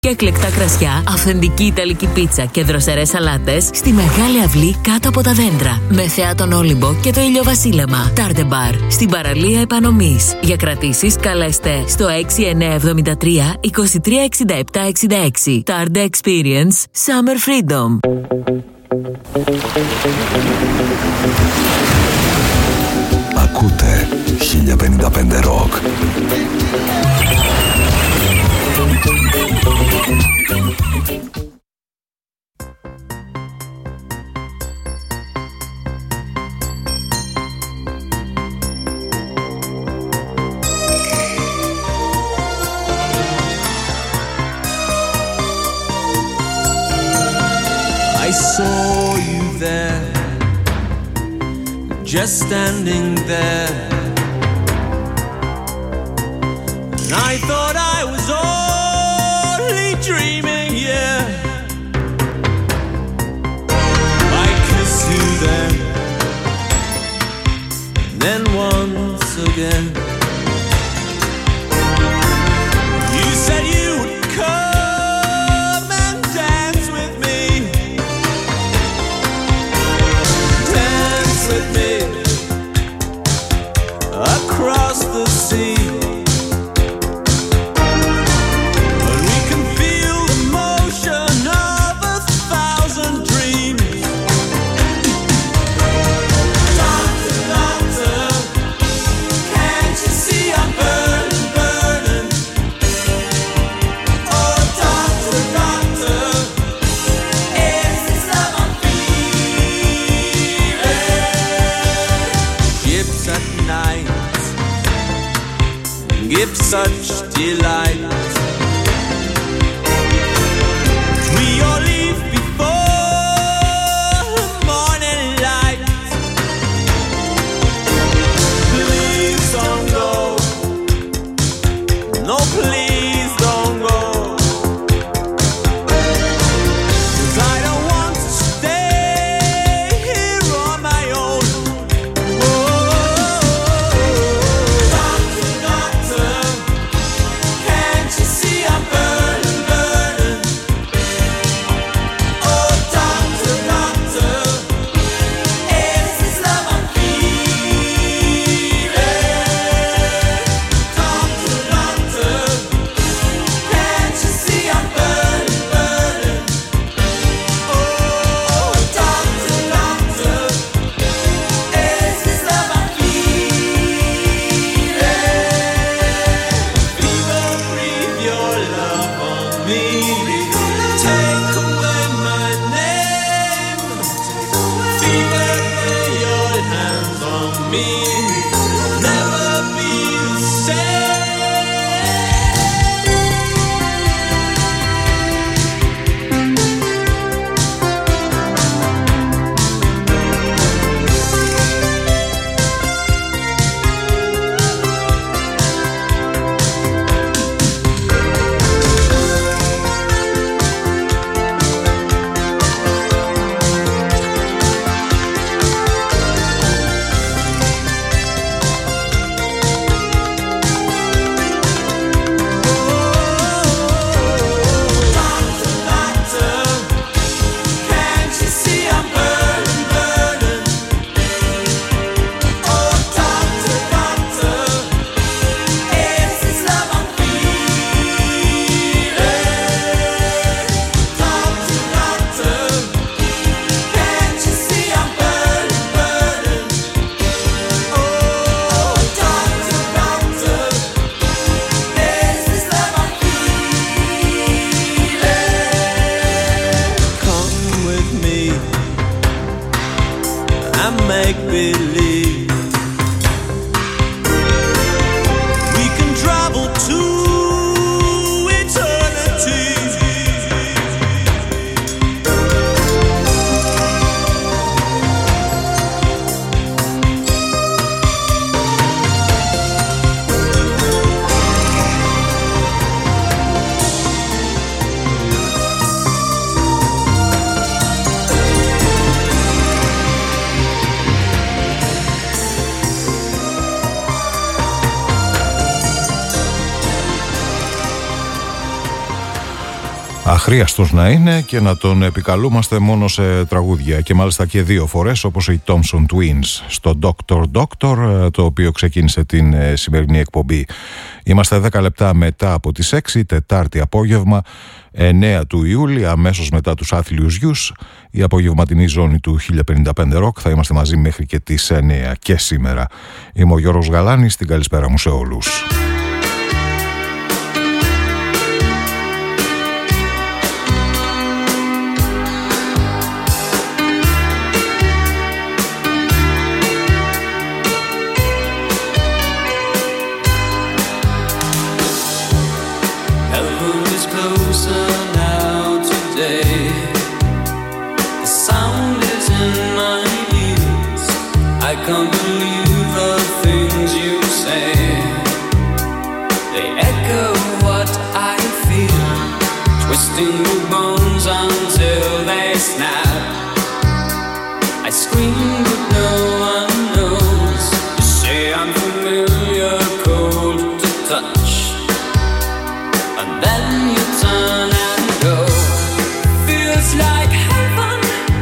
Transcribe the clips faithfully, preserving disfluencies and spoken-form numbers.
και εκλεκτά κρασιά, αυθεντική ιταλική πίτσα και δροσερές σαλάτες στη μεγάλη αυλή κάτω από τα δέντρα. Με θέα τον Όλυμπο και το ηλιοβασίλεμα. Τάρντε Μπαρ, στην παραλία Επανομής. Για κρατήσεις καλέστε στο έξι εννιά επτά τρία είκοσι τρία εξήντα επτά εξήντα έξι. Τάρντε Experience Summer Freedom. Ακούτε χίλια πενήντα πέντε Rock. I saw you there, just standing there, and I thought I was only dreaming, yeah. I kissed you then, and then once again. You said you would come and dance with me, dance with me across the sea. Give such delight. We all leave before morning light. Please don't go. No, please don't go. 'Cause I don't want to stay here on my own. αχρίαστος να είναι και να τον επικαλούμαστε μόνο σε τραγούδια, και μάλιστα και δύο φορές, όπως οι Thompson Twins στο Doctor Doctor, το οποίο ξεκίνησε την σημερινή εκπομπή. Είμαστε δέκα λεπτά μετά από τις έξι, Τετάρτη απόγευμα, εννέα του Ιούλη, αμέσως μετά τους άθλιους γιους, η απογευματινή ζώνη του χίλια πενήντα πέντε Rock. Θα είμαστε μαζί μέχρι και τις εννέα και σήμερα. Είμαι ο Γιώργος Γαλάνης, την καλησπέρα μου σε όλους. I can't believe the things you say. They echo what I feel, twisting the bones until they snap. I scream but no one knows. You say I'm familiar, cold to touch, and then you turn and go. Feels like heaven.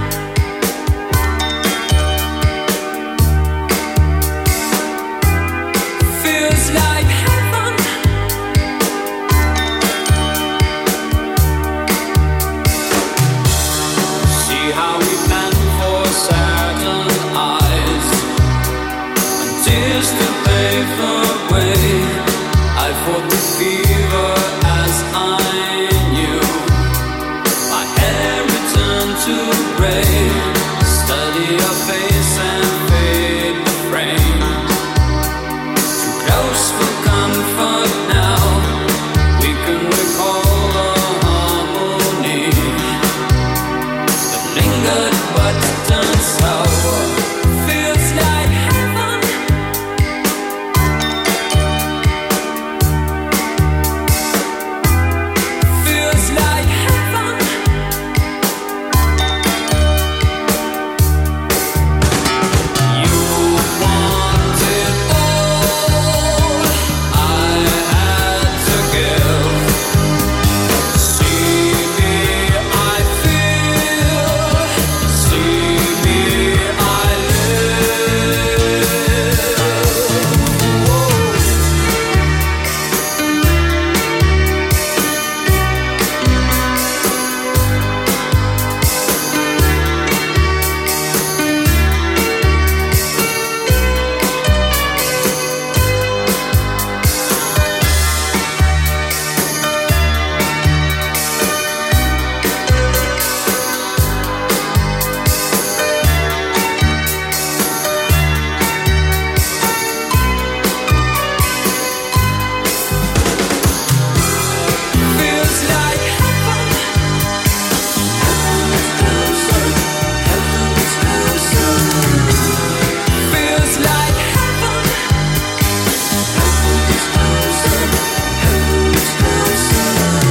Like heaven. See how we plan for certain eyes and tears to pave the way. I fought the fever as I knew. My hair returned to gray. Study your face and fade the frame. Close for comfort now. We can recall the harmony that lingered but turned sour. Feels like heaven. Feels like heaven. You want it all. I had to give. See me, I feel. See me, I live. Whoa. Feels like heaven. Heaven's closer. Heaven's closer. Feels like heaven. Heaven's closer. Heaven's closer.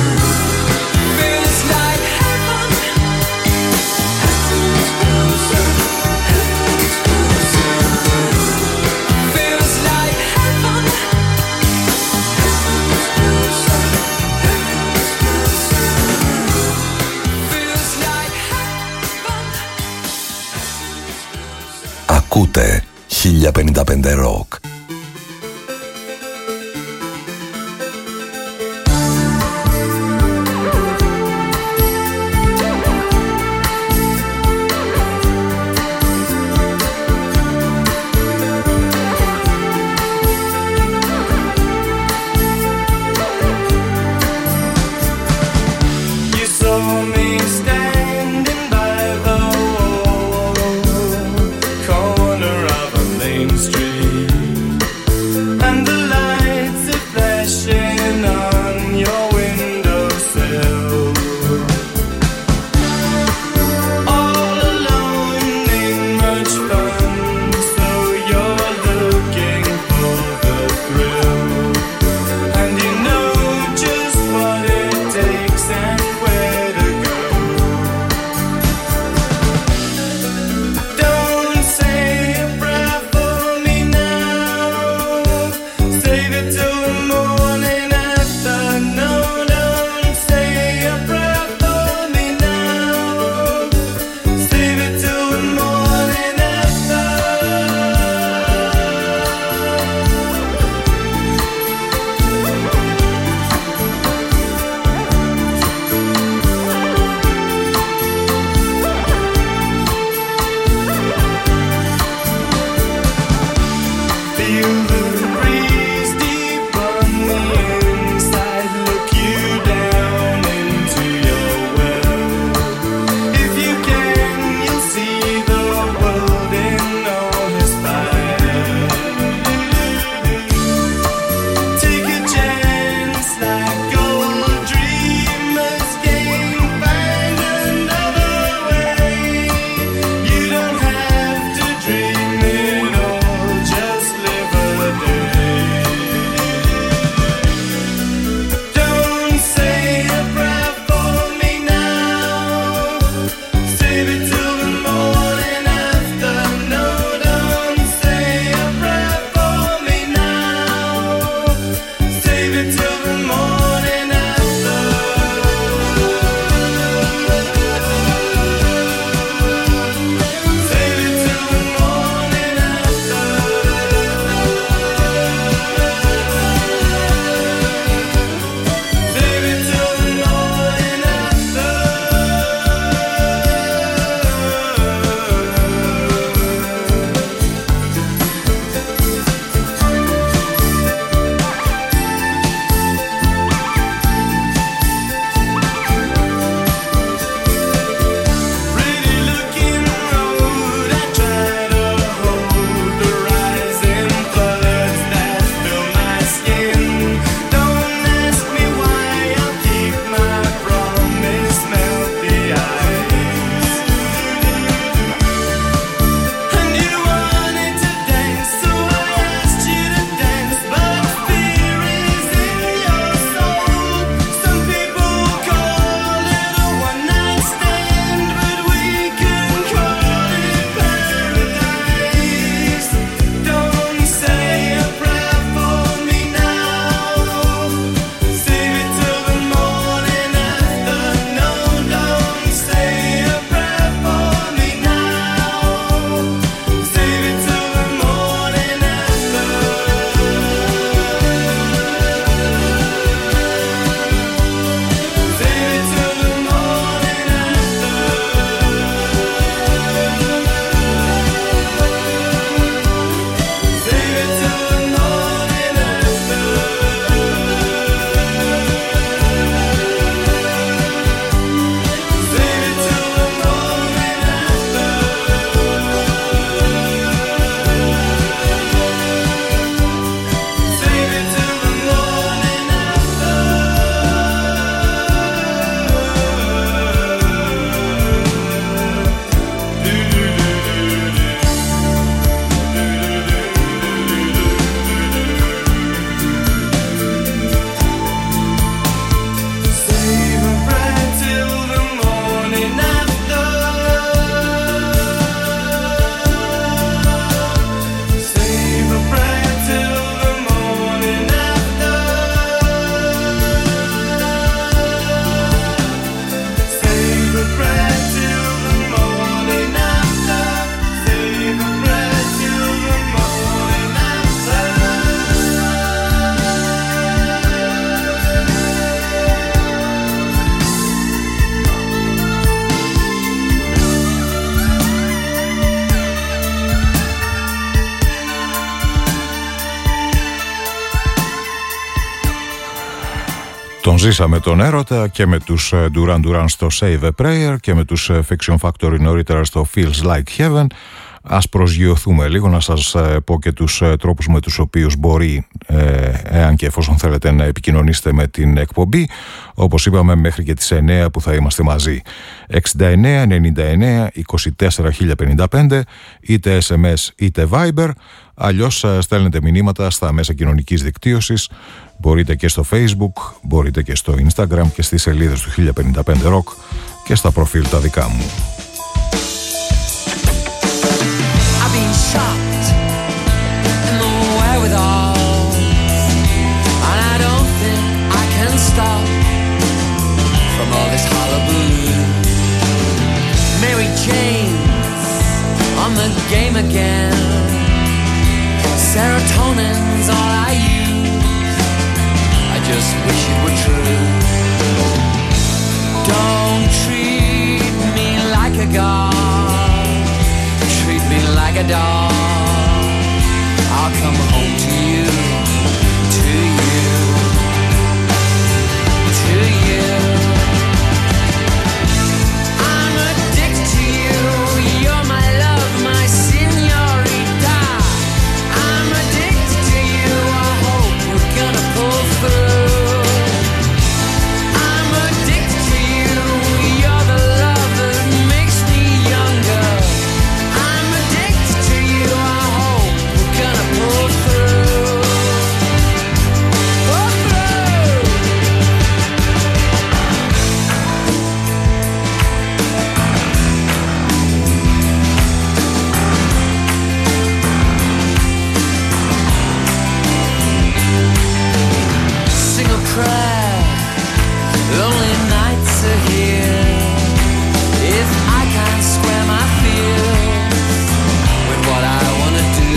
Feels like heaven. Heaven's closer. Heaven's closer. Feels like heaven. Ακούτε χίλια πενήντα πέντε Rock. You saw me standing by the wall, corner of a main street. Τον ζήσαμε τον έρωτα και με τους Duran Duran στο Save a Prayer και με τους Fiction Factory νωρίτερα στο Feels Like Heaven. Ας προσγειωθούμε λίγο, να σας πω και τους τρόπους με τους οποίους μπορεί, εάν και εφόσον θέλετε, να επικοινωνήσετε με την εκπομπή. Όπως είπαμε, μέχρι και τις εννέα που θα είμαστε μαζί. εξήντα εννέα ενενήντα εννέα είκοσι τέσσερα χίλια πενήντα πέντε, είτε ες εμ ες είτε Viber. Αλλιώς στέλνετε μηνύματα στα μέσα κοινωνικής δικτύωσης. Μπορείτε και στο Facebook, μπορείτε και στο Instagram και στις σελίδες του χίλια πενήντα πέντε Rock και στα προφίλ τα δικά μου. Shocked in the wherewithal, and I don't think I can stop from all this hullabaloo. Mary Jane's on the game again. Serotonin's all I use. I just wish it were true. Don't treat me like a god. Treat me like a dog. I'll come home to you, to you, to you. I'm addicted to you. You're my love, my señorita. I'm addicted to you. I hope we're gonna pull through. I'm addicted to you. You're the love that makes me younger. Lonely nights are here. If I can't square my fears with what I wanna do,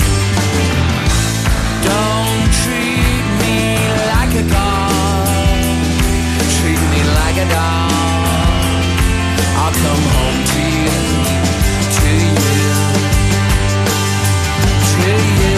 don't treat me like a god. Treat me like a dog. I'll come home to you, to you, to you.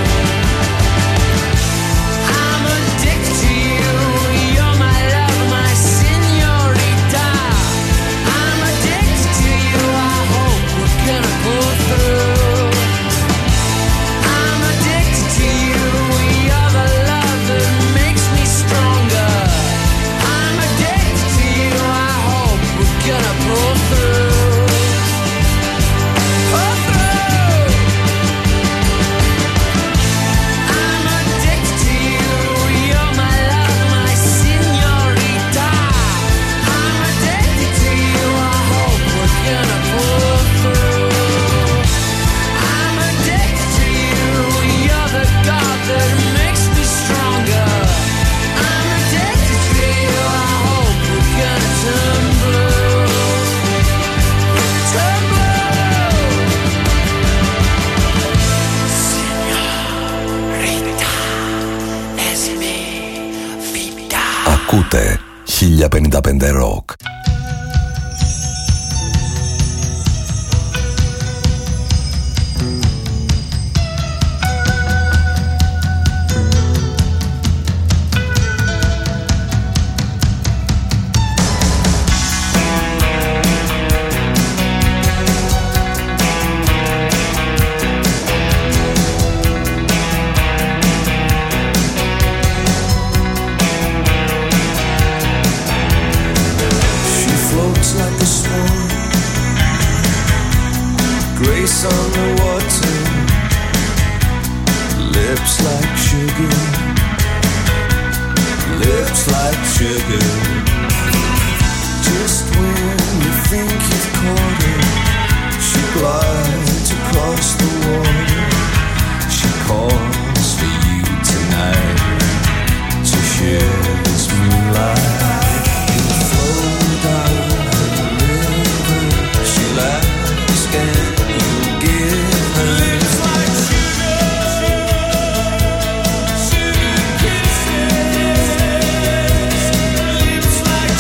Ακούτε χίλια πενήντα πέντε Rock. Like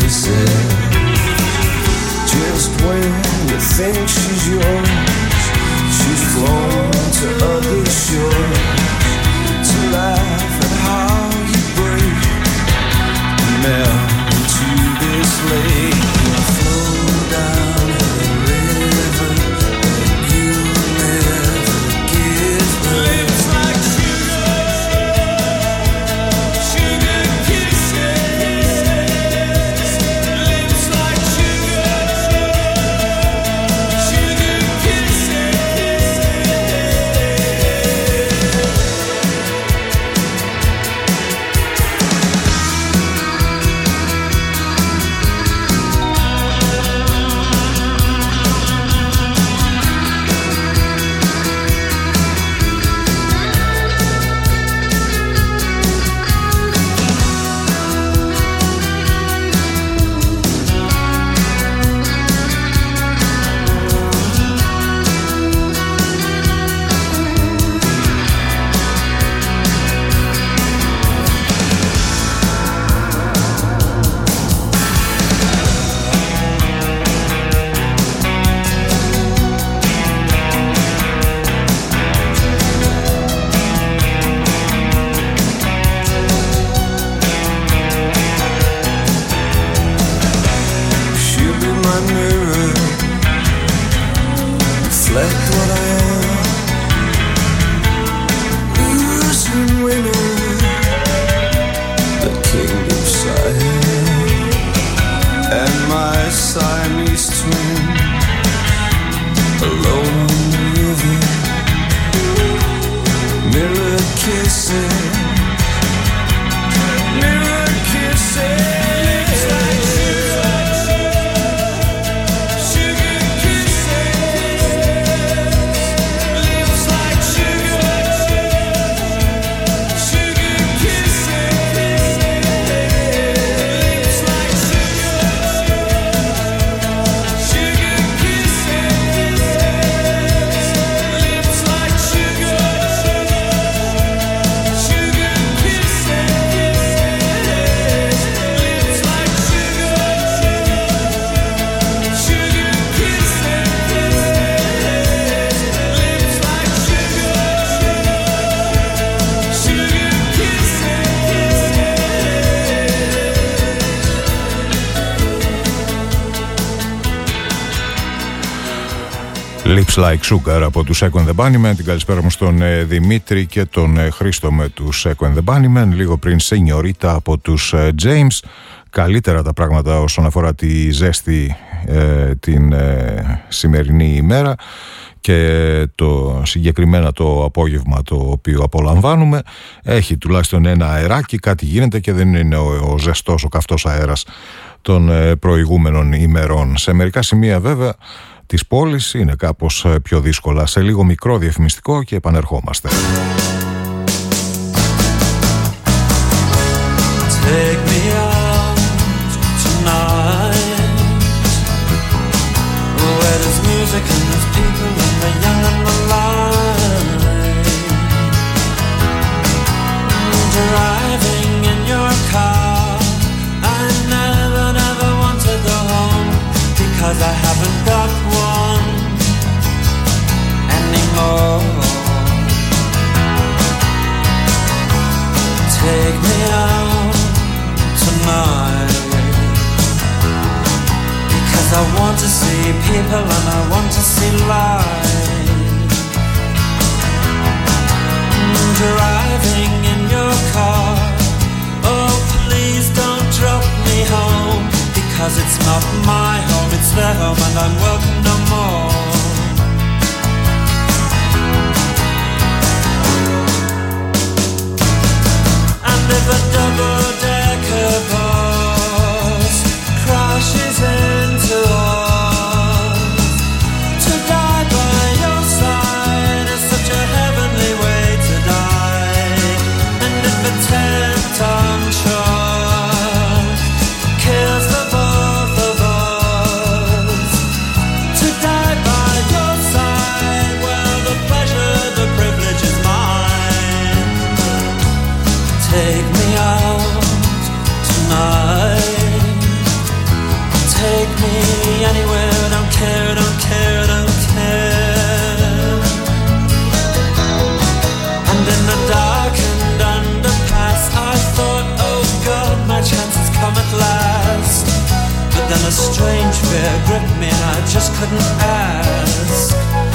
kisses. Just when you think she's yours, she's flown to other shores to laugh at how you break and melt into this lake. You flow down the river and you'll never give her. Lips like sugar, sugar kisses. Lips like sugar, sugar kisses. She'll be my mirror, reflect what I am. Losing winner, the king of Siam, and my Siamese twin, alone on the river. Mirror kisses, mirror kisses. Sugar kisses, lips like sugar, sugar kisses, lips like sugar, sugar kisses, lips like sugar, sugar Lips Like Sugar από τους Echo and the Bunnymen. Την καλησπέρα μου στον ε, Δημήτρη και τον ε, Χρήστο με τους Echo and the Bunnymen. Λίγο πριν Señorita από τους ε, James. Καλύτερα τα πράγματα όσον αφορά τη ζέστη ε, την ε, σημερινή ημέρα και το συγκεκριμένα το απόγευμα το οποίο απολαμβάνουμε. Έχει τουλάχιστον ένα αεράκι, κάτι γίνεται και δεν είναι ο, ο ζεστός, ο καυτός αέρας των ε, προηγούμενων ημερών. Σε μερικά σημεία βέβαια της πόλης είναι κάπως πιο δύσκολα. Σε λίγο μικρό διαφημιστικό και επανερχόμαστε. Take me out tonight, where there's music and there's people and the young and the light. Driving in your car, I never, never want to go home, because I haven't got one anymore. Take me out tonight, because I want to see people and I want to see life. Driving in your car, oh please don't drop me home, because it's not my home, it's their home and I'm welcome no more. And if a double-decker bus crashes into us, to die by your side is such a heavenly way to die. And if a ten-ton truck kills the both of us, to die by your side, well, the pleasure, the privilege is mine. Take me out tonight, anywhere, don't care, don't care, don't care. And in the darkened underpass I thought, oh God, my chance has come at last. But then a strange fear gripped me and I just couldn't ask.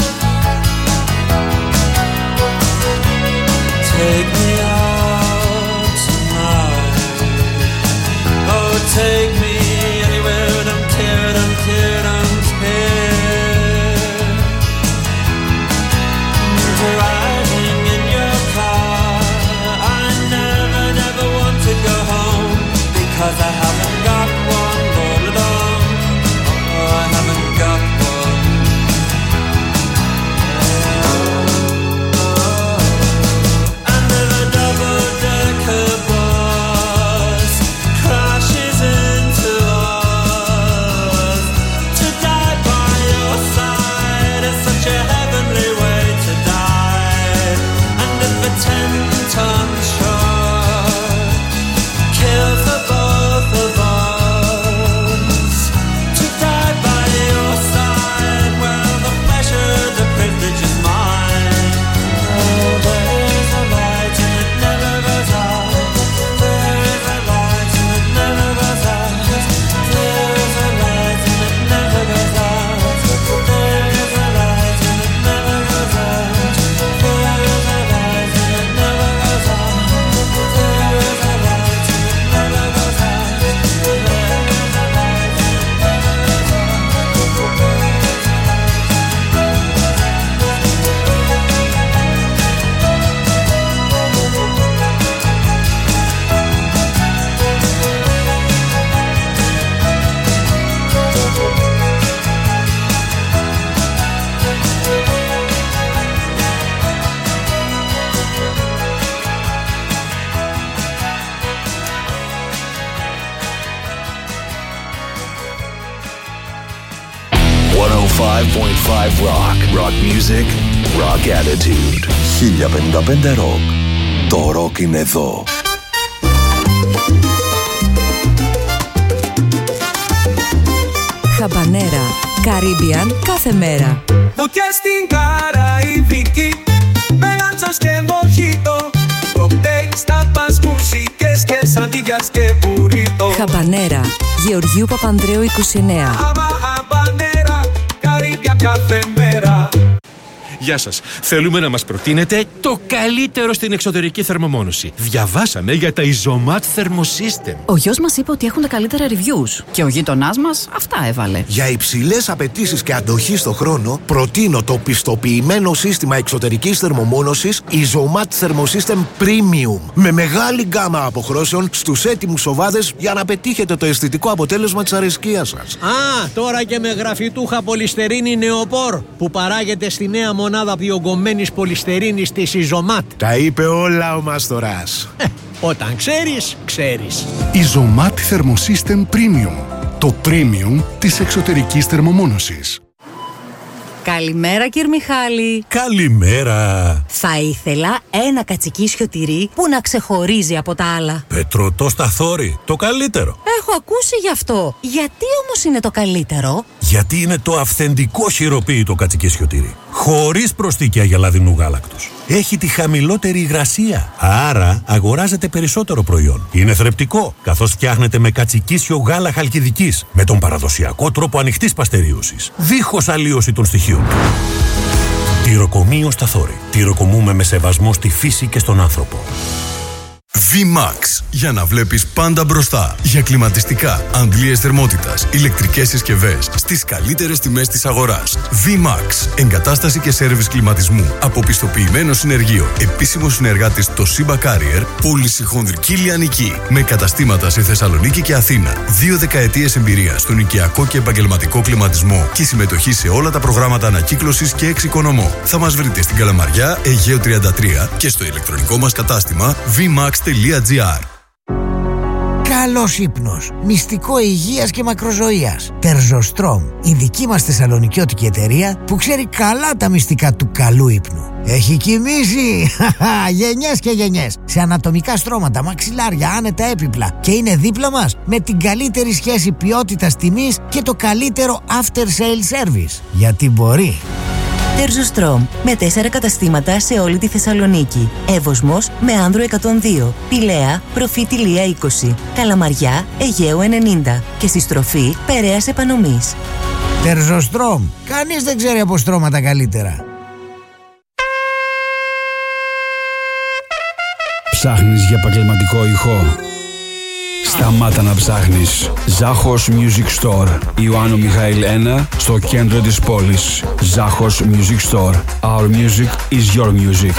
Take me out tonight. Oh, take me anywhere, don't care, don't care, don't care. Driving in your car, I never, never want to go home, because I haven't got one all alone. Oh, I haven't got one. And if a double-decker bus crashes into us, to die by your side is such a heavenly way to die. And if a ten-ton truck kills the both of us, to die by your side, well, the pleasure, the privilege is mine. Oh, there is a light and it never goes out. There is a light and it never goes out. There is a light and it never goes out. There is a light and it never goes out. There is a light and it never goes out. There is a light and it never goes out. There is a light and it never εκατόν πέντε κόμμα πέντε Rock. Rock music, rock attitude. χίλια πενήντα πέντε Rock. Το rock είναι εδώ. Χαμπανέρα, Caribbean κάθε μέρα. Φωτιά στην Καραϊβική, με άντσας και μοχίτο, κοκτέιλ στα πας, μουσικές και σαντίγιας και μπουρίτο. Χαμπανέρα, Γεωργίου Παπανδρέου είκοσι εννέα. Άμα χαμπανέρα, Καρύμπια κάθε μέρα. Γεια σας. Θέλουμε να μας προτείνετε το καλύτερο στην εξωτερική θερμομόνωση. Διαβάσαμε για τα Isomat Thermosystem. Ο γιος μας είπε ότι έχουν τα καλύτερα reviews. Και ο γείτονάς μας αυτά έβαλε. Για υψηλές απαιτήσεις και αντοχή στο χρόνο, προτείνω το πιστοποιημένο σύστημα εξωτερικής θερμομόνωσης Isomat Thermosystem Premium. Με μεγάλη γκάμα αποχρώσεων στους έτοιμους οβάδες για να πετύχετε το αισθητικό αποτέλεσμα της αρεσκίας σας. Α, τώρα και με γραφιτούχα πολυστερίνη νεοπόρ που παράγεται στη νέα μονάδα πιογκωμένης πολυστερίνης της Isomat. Τα είπε όλα ο Μαστοράς. Ε, όταν ξέρεις, ξέρεις. Isomat Thermosystem Premium. Το premium της εξωτερικής θερμομόνωσης. Καλημέρα κύριε Μιχάλη. Καλημέρα. Θα ήθελα ένα κατσικίσιο τυρί που να ξεχωρίζει από τα άλλα. Πετρωτό στα θόρη, το καλύτερο. Έχω ακούσει γι' αυτό. Γιατί όμως είναι το καλύτερο? Γιατί είναι το αυθεντικό χειροποίητο κατσικίσιο τυρί. Χωρίς προσθήκη γελαδινού γάλακτος. Έχει τη χαμηλότερη υγρασία. Άρα αγοράζεται περισσότερο προϊόν. Είναι θρεπτικό, καθώς φτιάχνεται με κατσικίσιο γάλα χαλκιδικής, με τον παραδοσιακό τρόπο ανοιχτής παστερίωσης, δίχως αλλίωση των στοιχείων του. Τυροκομείο στα θόρη. Τυροκομούμε με σεβασμό στη φύση και στον άνθρωπο. V-Max. Για να βλέπεις πάντα μπροστά. Για κλιματιστικά, αντλίες θερμότητας, ηλεκτρικές συσκευές στις καλύτερες τιμές της αγοράς. V-Max. Εγκατάσταση και σέρβις κλιματισμού. Από πιστοποιημένο συνεργείο. Επίσημο συνεργάτης το Simba Carrier. Πώληση χονδρική λιανική. Με καταστήματα σε Θεσσαλονίκη και Αθήνα. Δύο δεκαετίες εμπειρία στον οικιακό και επαγγελματικό κλιματισμό. Και συμμετοχή σε όλα τα προγράμματα ανακύκλωσης και εξοικονομώ. Θα μας βρείτε στην Καλαμαριά, Αιγαίο τριάντα τρία και στο ηλεκτρονικό μας κατάστημα βι μαξ τελεία τζι άρ. Καλός ύπνος, μυστικό υγείας και μακροζωίας. Terzostrong, η δική μας θεσσαλονικιώτικη εταιρεία που ξέρει καλά τα μυστικά του καλού ύπνου. Έχει κοιμήσει γενιές και γενιές σε ανατομικά στρώματα, μαξιλάρια, άνετα έπιπλα και είναι δίπλα μας με την καλύτερη σχέση ποιότητας τιμής και το καλύτερο after sale service. Γιατί μπορεί. Τερζοστρόμ, με τέσσερα καταστήματα σε όλη τη Θεσσαλονίκη. Εύωσμος με Άνδρο εκατόν δύο, Πηλαία, Προφήτη Λία είκοσι, Καλαμαριά, Αιγαίου ενενήντα και στη στροφή Περαίας Επανομής. Τερζοστρόμ, κανείς δεν ξέρει από στρώματα καλύτερα. Ψάχνεις για επαγγελματικό ηχό? Σταμάτα να ψάχνεις. Ζάχος Music Store, Ιωάννου Μιχαήλ ένα, στο κέντρο της πόλης. Ζάχος Music Store. Our music is your music.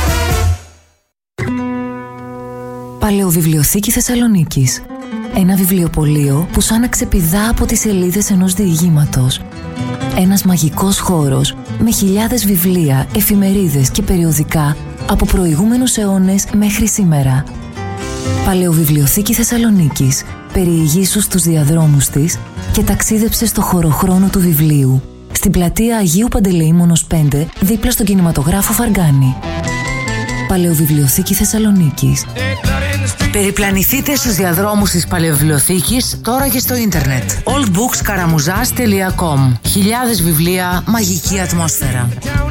Παλαιοβιβλιοθήκη Θεσσαλονίκης. Ένα βιβλιοπωλείο που σαν να ξεπηδά από τις σελίδες ενός διηγήματος. Ένας μαγικός χώρος με χιλιάδες βιβλία, εφημερίδες και περιοδικά από προηγούμενους αιώνες μέχρι σήμερα. Παλαιοβιβλιοθήκη Θεσσαλονίκης. Περιηγήσου στους διαδρόμους της και ταξίδεψε στο χωροχρόνο του βιβλίου. Στην πλατεία Αγίου Παντελεήμονος πέντε, δίπλα στον κινηματογράφο Φαργκάνη. Παλαιοβιβλιοθήκη Θεσσαλονίκης. Περιπλανηθείτε στους διαδρόμους της Παλαιοβιβλιοθήκης τώρα και στο ίντερνετ. oldbookskaramuzas τελεία com. Χιλιάδες βιβλία, μαγική ατμόσφαιρα.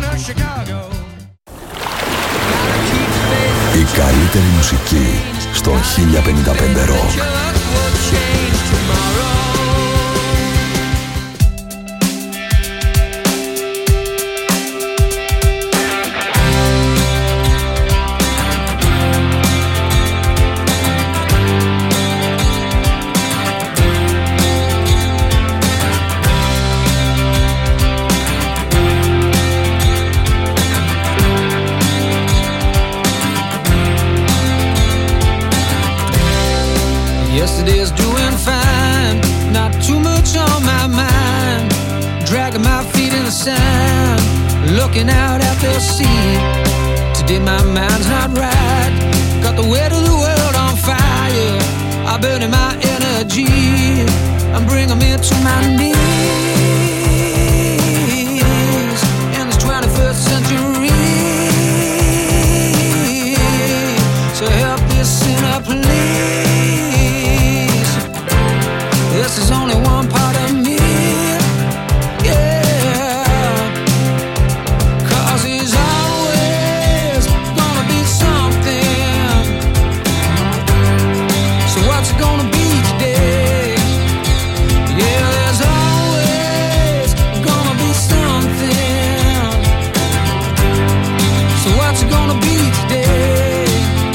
Η καλύτερη μουσική στο χίλια πενήντα πέντε Rock. Yesterday's doing fine, not too much on my mind. Dragging my feet in the sand, looking out at the sea. Today my mind's not right, got the weight of the world on fire. I'm burning my energy, I'm bringing me to my knees in this twenty-first century. So help this sinner please. This is only one part of me, yeah. Cause he's always gonna be something. So what's it gonna be today? Yeah, there's always gonna be something. So what's it gonna be today?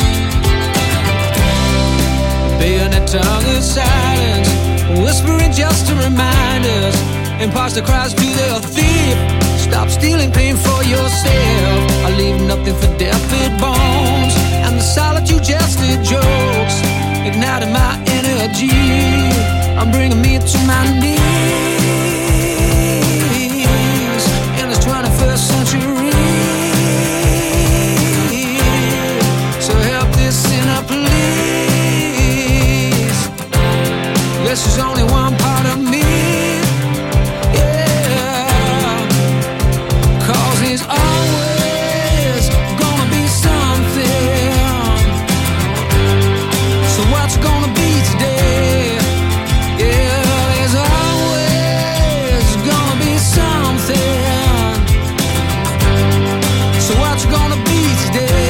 Bayonet tongue is silence, whispering just to remind us. Imposter cries to their thief, stop stealing pain for yourself. I leave nothing for deathbed bones, and the solitude just the jokes, igniting my energy, I'm bringing me to my knees in this twenty-first century. So help this sinner please. This is only one part of me, yeah. Cause he's always gonna be something. So what's gonna be today? Yeah, there's always gonna be something. So what's gonna be today?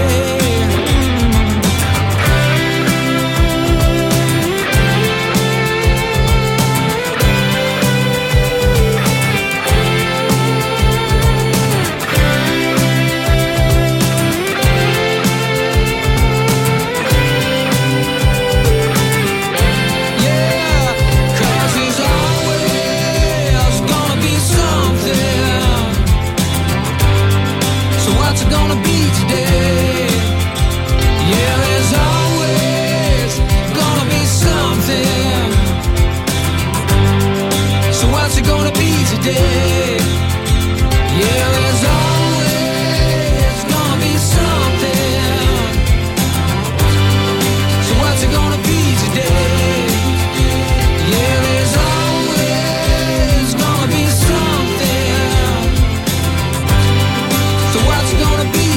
Gonna be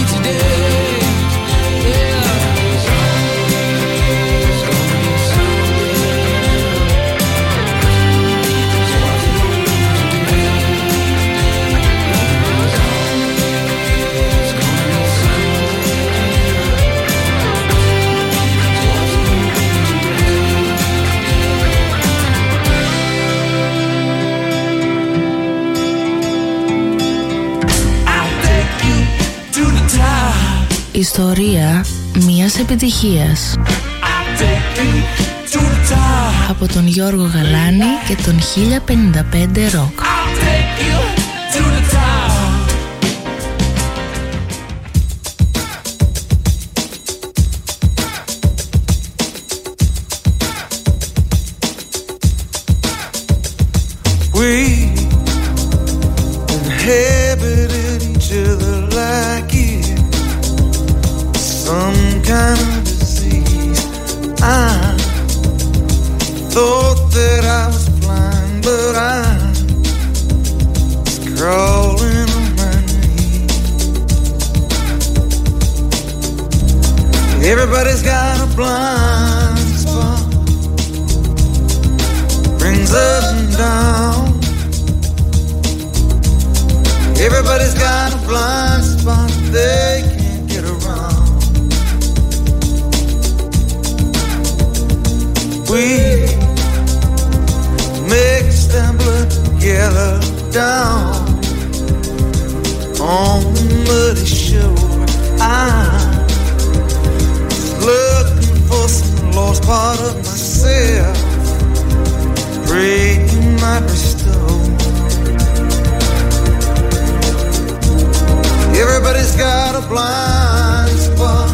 Ιστορία μιας επιτυχίας. Από τον Γιώργο Γαλάνη και τον χίλια πενήντα πέντε Rock. We inhabited each other like it, some kind of disease. I thought that I was blind, but I was crawling on my knees. Everybody's got a blind spot, brings up and down. Everybody's got a blind spot they can't get around. We mixed and blood together down on the muddy shore. I was looking for some lost part of myself, praying you might restore. Everybody's got a blind spot,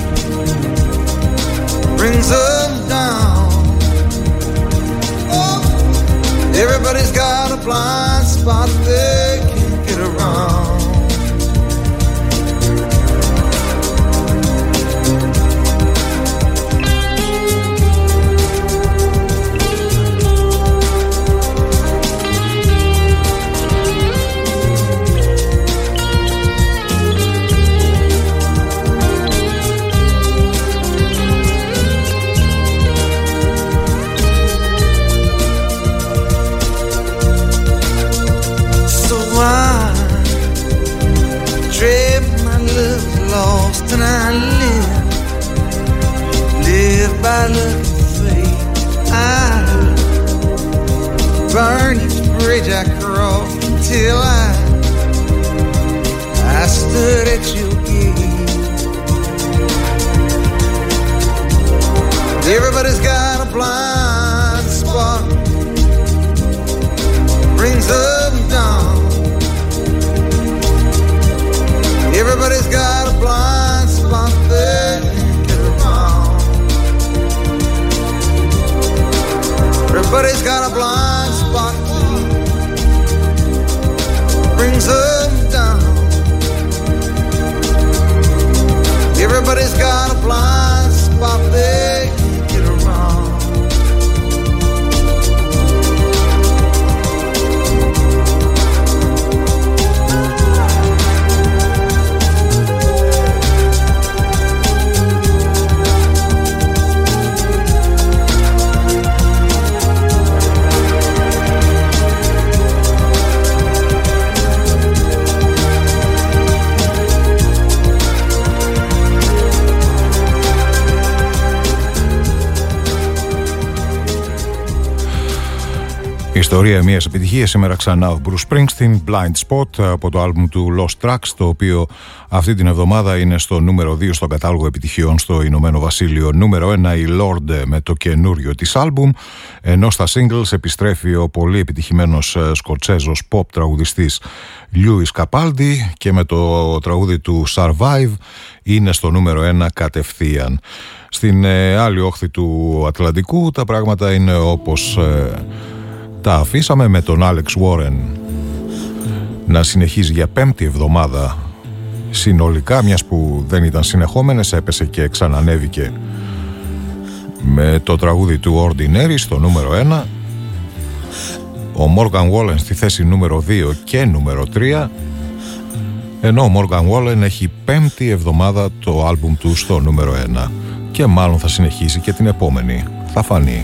brings them down. Oh, everybody's got a blind spot they can't get around. Lost and I live, live by luck and fate. I burn each bridge I cross until I, I stood at your gate. Everybody's got a blind spot, brings up and down. Everybody's got a blind spot they can't get around. Everybody's got a blind spot brings them down. Everybody's got a blind spot they can't get around. Ιστορία μιας επιτυχίας σήμερα ξανά ο Bruce Springsteen, Blind Spot από το άλμπουμ του Lost Tracks, το οποίο αυτή την εβδομάδα είναι στο νούμερο δύο στον κατάλογο επιτυχιών στο Ηνωμένο Βασίλειο. Νούμερο ένα η Lorde με το καινούριο της άλμπουμ, ενώ στα singles επιστρέφει ο πολύ επιτυχημένος σκοτσέζος pop τραγουδιστής Lewis Capaldi και με το τραγούδι του Survive είναι στο νούμερο ένα κατευθείαν. Στην ε, άλλη όχθη του Ατλαντικού τα πράγματα είναι όπως ε, τα αφήσαμε, με τον Alex Warren να συνεχίζει για πέμπτη εβδομάδα συνολικά, μιας που δεν ήταν συνεχόμενες, έπεσε και ξανανέβηκε με το τραγούδι του Ordinary στο νούμερο ένα, ο Morgan Wallen στη θέση νούμερο δύο και νούμερο τρία, ενώ ο Morgan Wallen έχει πέμπτη εβδομάδα το άλμπουμ του στο νούμερο ένα και μάλλον θα συνεχίσει και την επόμενη, θα φανεί.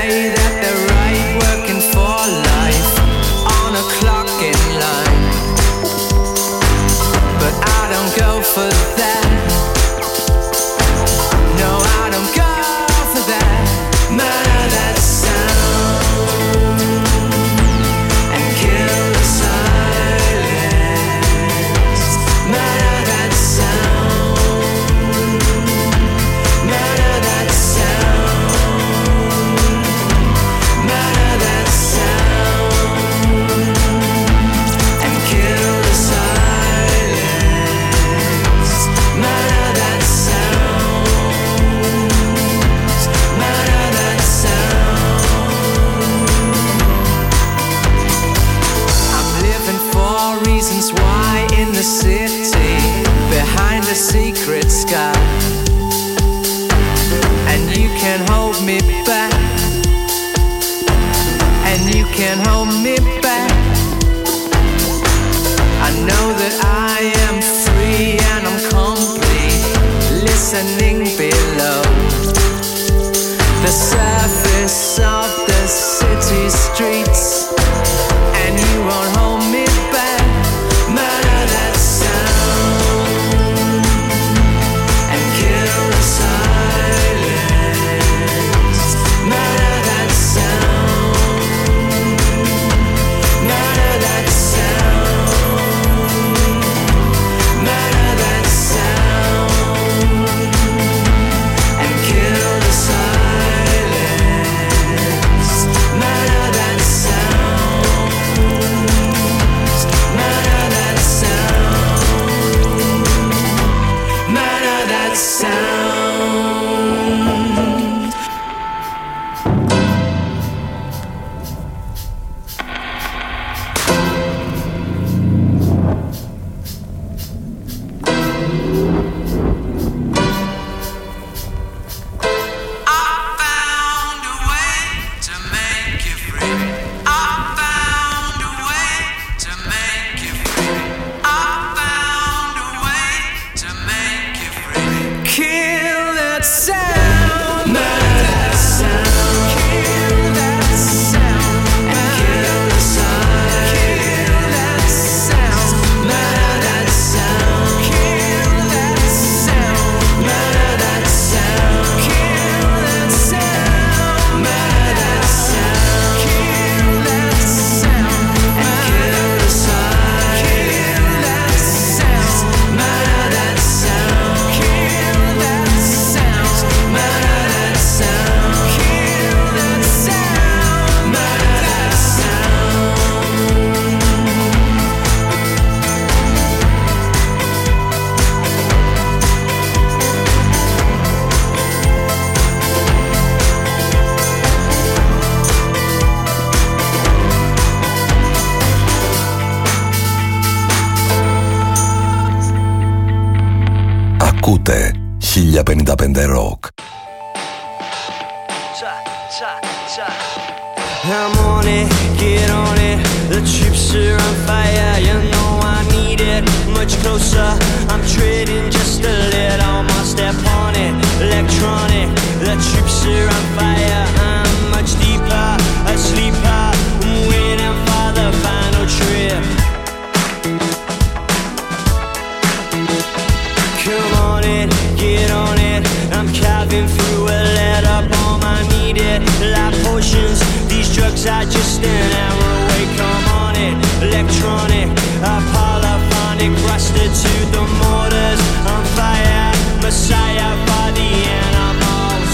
that they're right, working for life on a clock in line. But I don't go for that. No, I don't go for that. Murder that sound and kill the silence. Murder that sound. Murder that sound. Murder that sound and kill the silence. Murder that sound. Murder that sound. I'm living for reasons why in the city, behind a secret sky. And you can hold me back. And you can hold me back. I know that I am free and I'm complete. Listening below the surface of the city streets, and you won't hold me back. Murder that sound and kill the silence. Murder that sound. Murder that sound. Murder that sound and kill the silence. Murder that sound. Murder that sound. Murder that sound. Kill that sound. Murder that sound. Kill that sound. And kill the silence. Kill that sound. Murder that sound. Kill that sound. Murder that sound. Kill that sound. Murder that sound. Kill that sound. And kill the silence. Kill that sound. Murder that sound. Kill that sound. Murder that sound. Kill that sound. Murder that Ακούτε χίλια πενήντα πέντε Rock. I'm on it, get on it. The troops are on fire, you know I need it. Much closer, I'm treading just a little more. Step on it, electronic. The troops are on fire, I'm much deeper, a sleeper. I'm waiting for the final trip. Come on it, get on it. I'm carving through a letter bomb. I need it, like potions. These drugs are just an hour away. Come on it, electronic, a polyphonic, rusted to the mortars. On fire, messiah for the animals.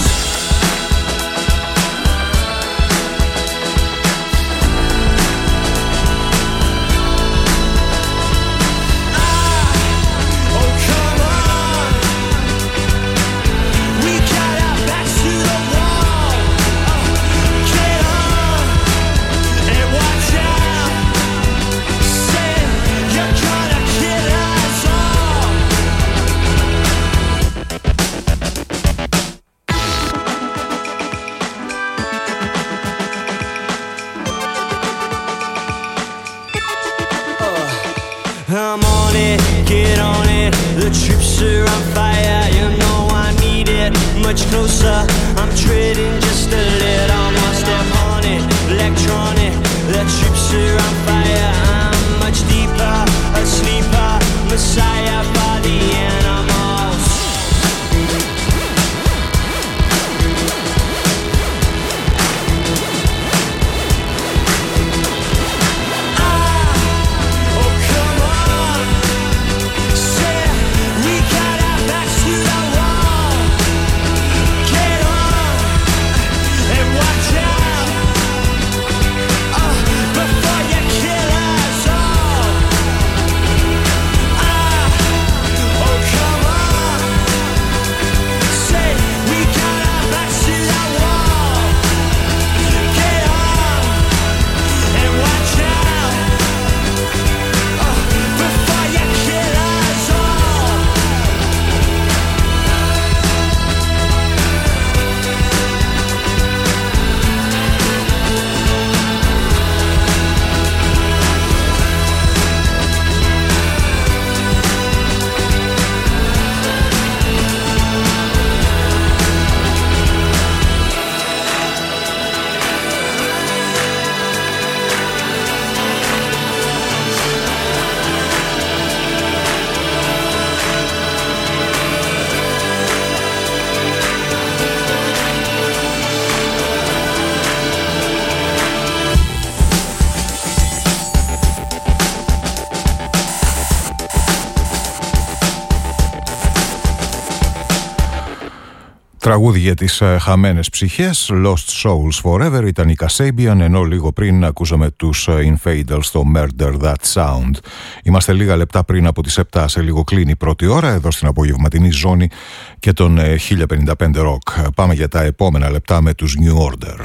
I'm on it, get on it. The troops are on fire, you know I need it. Much closer, I'm treading just a little more. Τραγούδι για τις ε, χαμένες ψυχές, Lost Souls Forever, ήταν η Kasabian, ενώ λίγο πριν ακούσαμε τους ε, Infidels στο Murder That Sound. Είμαστε λίγα λεπτά πριν από τις επτά, σε λίγο κλείνει η πρώτη ώρα εδώ στην απογευματινή ζώνη και τον ε, χίλια πενήντα πέντε Rock. Πάμε για τα επόμενα λεπτά με τους New Order.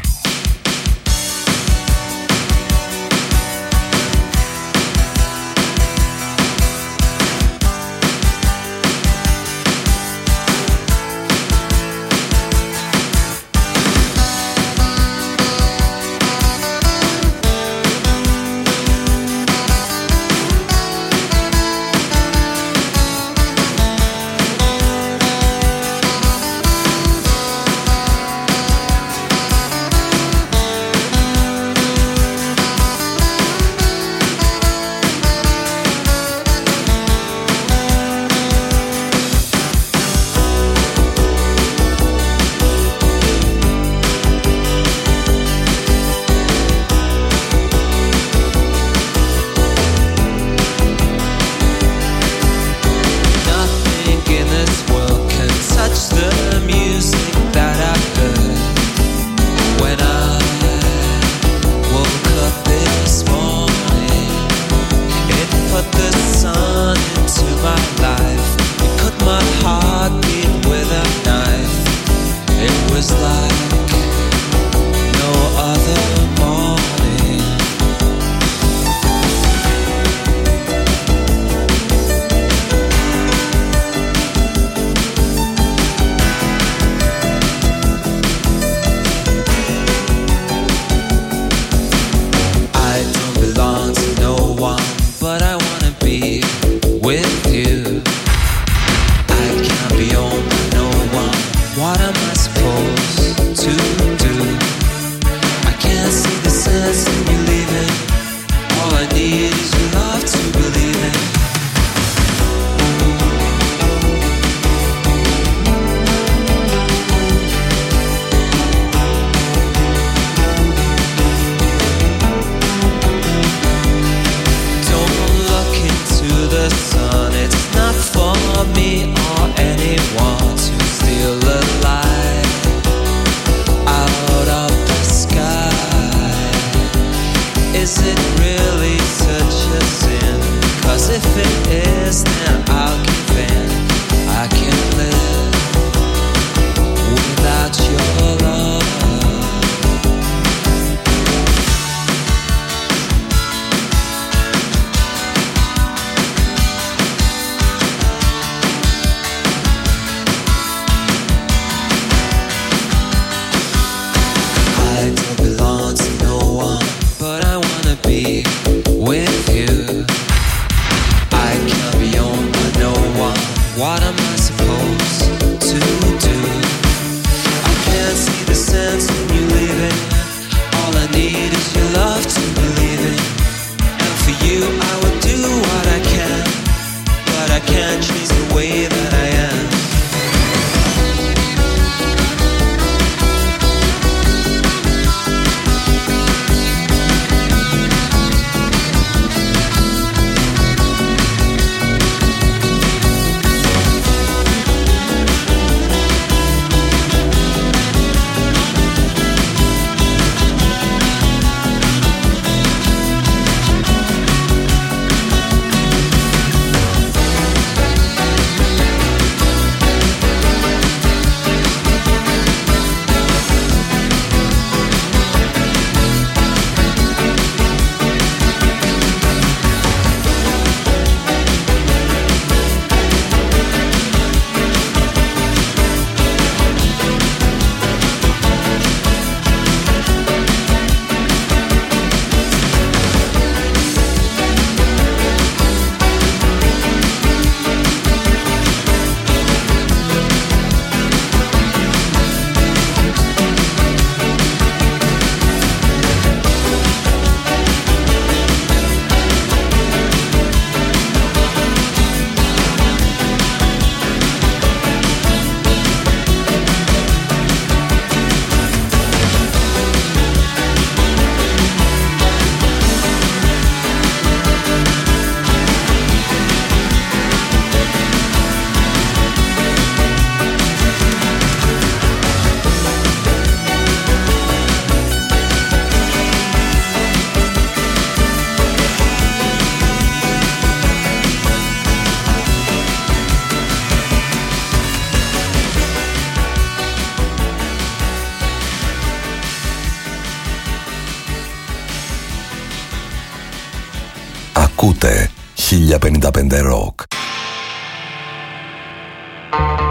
Ακούτε χίλια πενήντα πέντε Rock.